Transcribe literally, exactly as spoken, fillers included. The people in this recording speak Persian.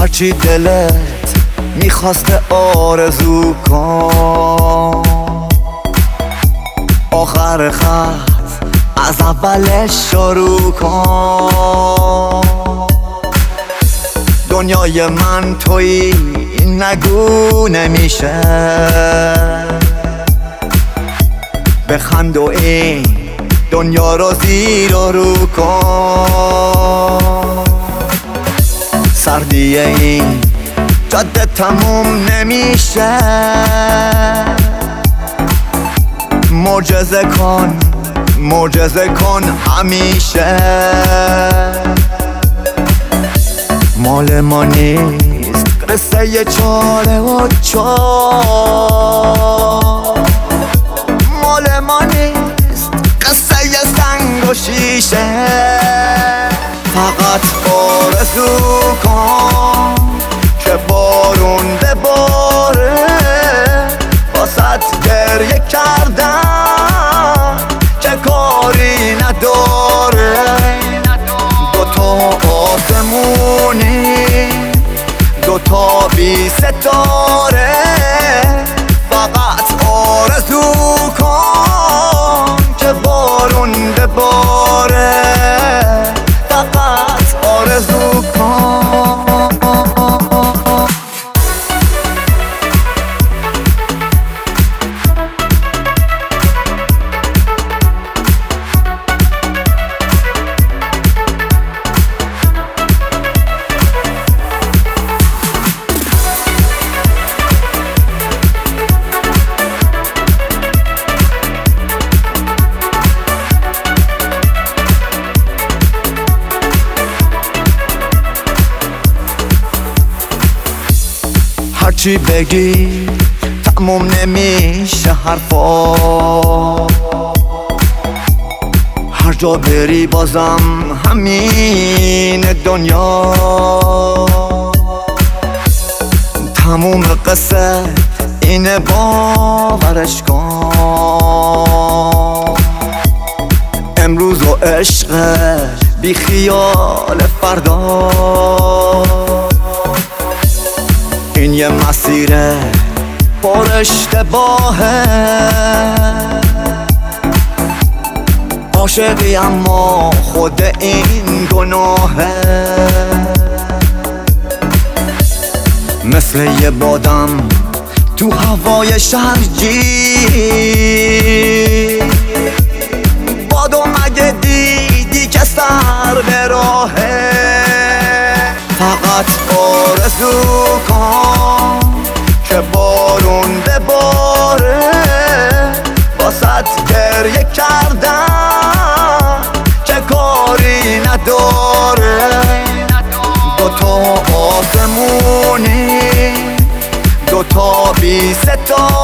هرچی دلت میخواسته آرزو کن، آخر خط از اولش شروع کن. دنیای من تویی نگو نمیشه، بخند و این دنیا رو زیر و رو کن. سردی این جاده تموم نمیشه، معجزه کن معجزه کن همیشه. مال ما نیست قصه چاله و چار، مال ما نیست قصه سنگ و شیشه. فقط آرزو کن که بارون بباره، واسط گریه کردن که کاری نداره. دوتا آسمونی دوتا بی ستاره، فقط آرزو کن که بارون بباره، فقط آرزو کن. هرچی بگی تموم نمیشه حرفا، هر جا بری بازم همین دنیا. تموم قصه اینه باورش کن، امروز و عشق بی خیال فردا. این یه مسیره پر اشتباهه، عاشقی اما خود این گناهه. مثل یه بادم تو هوای شرجی، بادو مگه دیدی که سر به راهه. فقط آرزو کن که بارون بباره، واسط گریه کردن که کاری نداره. دوتا آسمونی دوتا بی ستاره،